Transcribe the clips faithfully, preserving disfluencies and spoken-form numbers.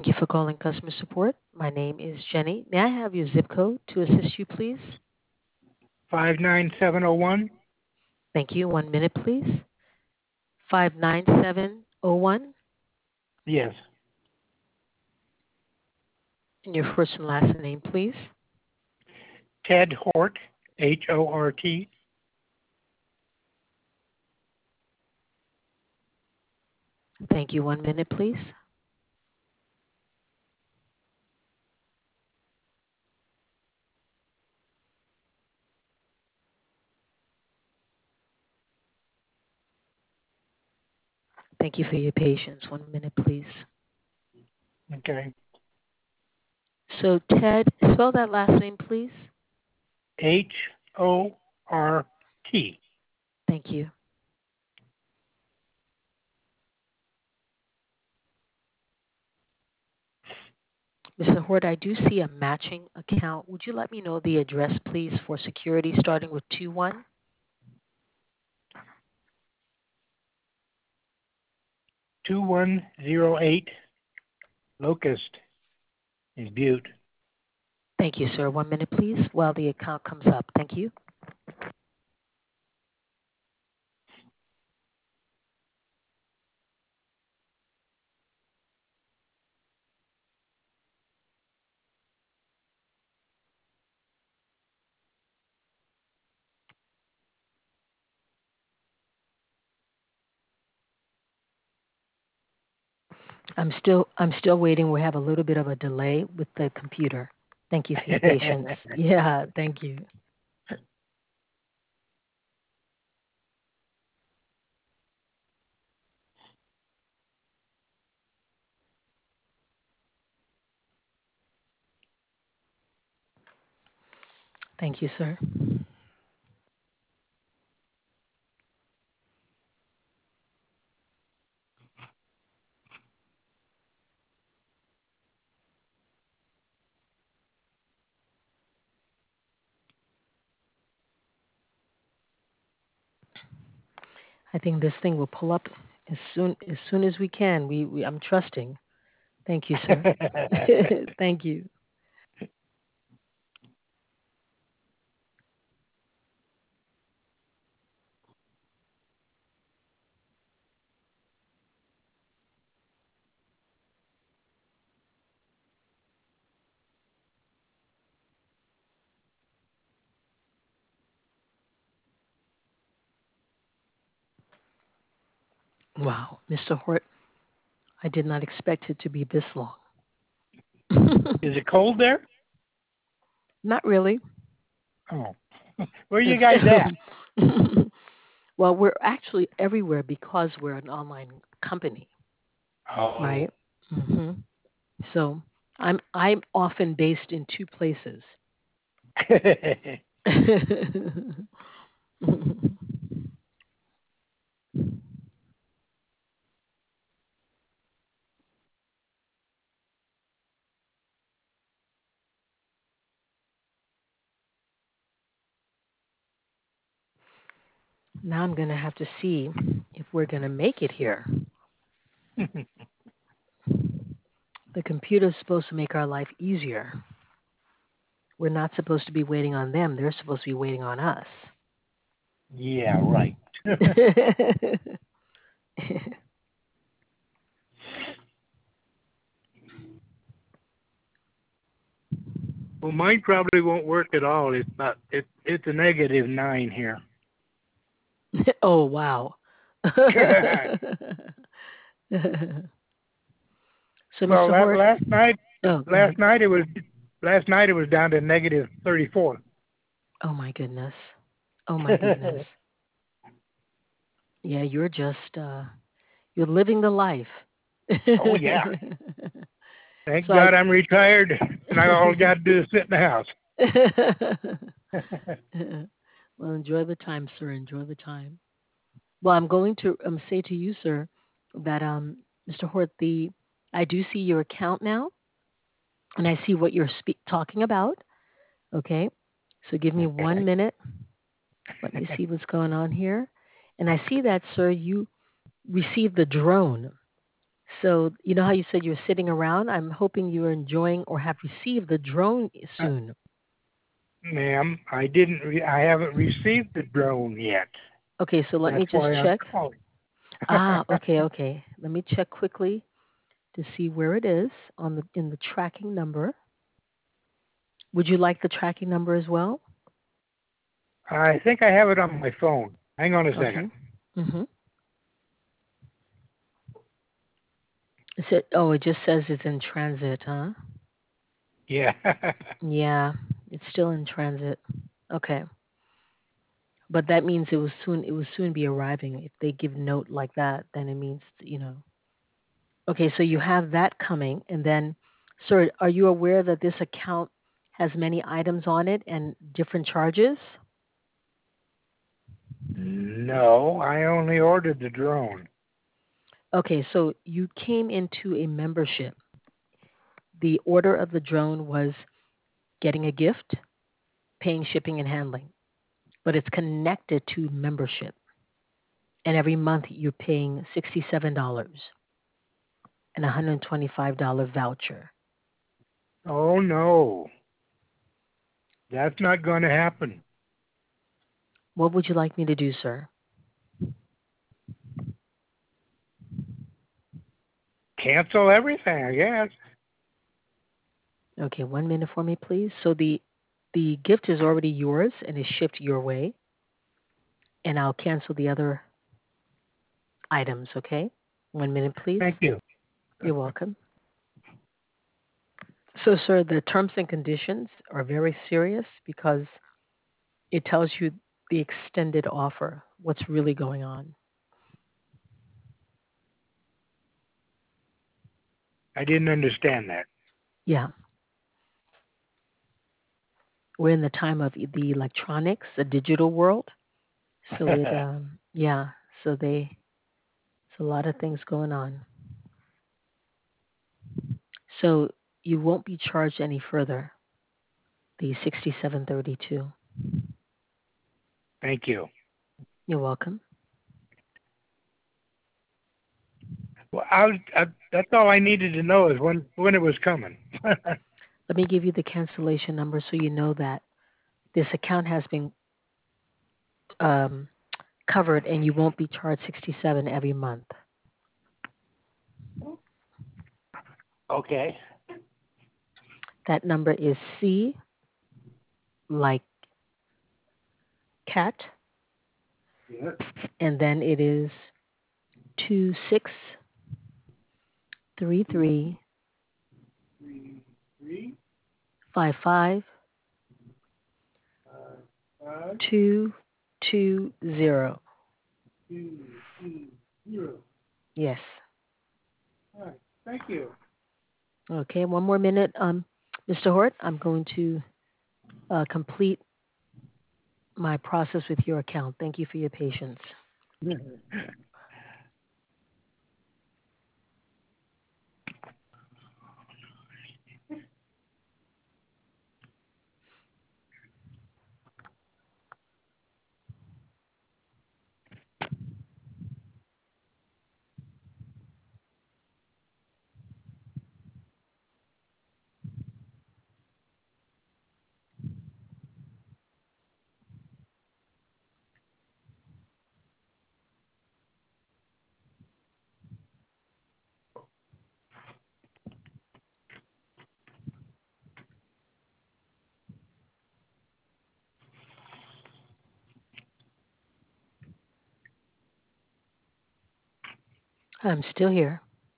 Thank you for calling customer support. My name is Jenny. May I have your zip code to assist you, please? five nine seven oh one? Thank you. One minute, please. five nine seven oh one. Yes. And your first and last name, please. Ted Hort, H O R T. Thank you. One minute, please. Thank you for your patience. One minute, please. Okay. So, Ted, spell that last name, please. H O R T. Thank you. Mister Hort, I do see a matching account. Would you let me know the address, please, for security starting with two one? two one zero eight Locust in Butte. Thank you, sir. One minute, please, while the account comes up. Thank you. I'm still I'm still waiting. We have a little bit of a delay with the computer. Thank you for your patience. Yeah, thank you. Thank you, sir. I think this thing will pull up as soon as soon as we can. We, we I'm trusting. Thank you, sir. Thank you. Wow, Mister Hort, I did not expect it to be this long. Is it cold there? Not really. Oh. Where are you It's guys at? well, we're actually everywhere because we're an online company, Oh. right? hmm So I'm I'm often based in two places. Now I'm going to have to see if we're going to make it here. The computer's supposed to make our life easier. We're not supposed to be waiting on them. They're supposed to be waiting on us. Yeah, right. Well, mine probably won't work at all. It's not. It, it's a negative nine here. oh, wow. so, Well, Mister la- Hort, last night, oh, go last ahead. night it was, last night it was down to negative thirty-four. Oh, my goodness. Oh, my goodness. Yeah, you're just, uh, you're living the life. Oh yeah. Thank so I, God I'm retired, and I all got to do is sit in the house. well, enjoy the time, sir. Enjoy the time. Well, I'm going to um, say to you, sir, that um, Mister Hort, the I do see your account now, and I see what you're spe- talking about. Okay, so give me one Okay. minute. Let me see what's going on here, and I see that, sir, you received the drone. So, you know how you said you're sitting around? I'm hoping you're enjoying or have received the drone Uh, soon. ma'am, I didn't. Re- I haven't received the drone yet. Okay, so let That's me just why I'm check. calling. Ah, okay, okay. Let me check quickly to see where it is on the in the tracking number. Would you like the tracking number as well? I think I have it on my phone. Hang on a second. Okay. Mhm. Is it? Oh, it just says it's in transit, huh? Yeah. Yeah, it's still in transit. Okay, but that means it will soon it will soon be arriving. If they give note like that, then it means you know. Okay, so you have that coming, and then, sir, are you aware that this account has many items on it and different charges? No, I only ordered the drone. Okay, so you came into a membership. The order of the drone was getting a gift, paying shipping and handling, but it's connected to membership. And every month you're paying sixty-seven dollars and a one hundred twenty-five dollars voucher. Oh no, that's not going to happen. What would you like me to do, sir? Cancel everything, I guess. Okay, one minute for me, please. So the the gift is already yours and is shipped your way, and I'll cancel the other items, okay? One minute, please. Thank you. You're welcome. So, sir, the terms and conditions are very serious because it tells you the extended offer, what's really going on. I didn't understand that. Yeah, we're in the time of the electronics, the digital world. So it, um, yeah, so they, it's a lot of things going on. So you won't be charged any further. The sixty-seven thirty-two. Thank you. You're welcome. Well, I was, I, that's all I needed to know is when when it was coming. Let me give you the cancellation number so you know that this account has been um, covered and you won't be charged sixty-seven every month. Okay. That number is C like cat, Yeah. and then it is two six three three Three, three, five five uh, five, two two zero. two, two, zero. Yes. All right. Thank you. Okay. One more minute, um, mister Hort. I'm going to uh, complete my process with your account. Thank you for your patience. I'm still here.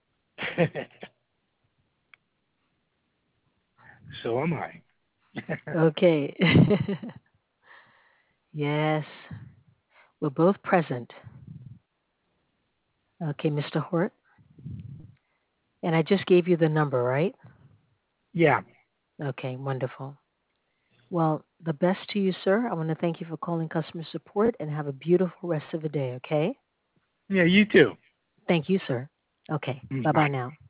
So am I. Okay. Yes, we're both present. Okay, mister Hort. And I just gave you the number, right? Yeah. Okay, wonderful. Well, the best to you, sir. I want to thank you for calling customer support and have a beautiful rest of the day, okay? Yeah. You too. Thank you, sir. Okay, bye bye Bye. now.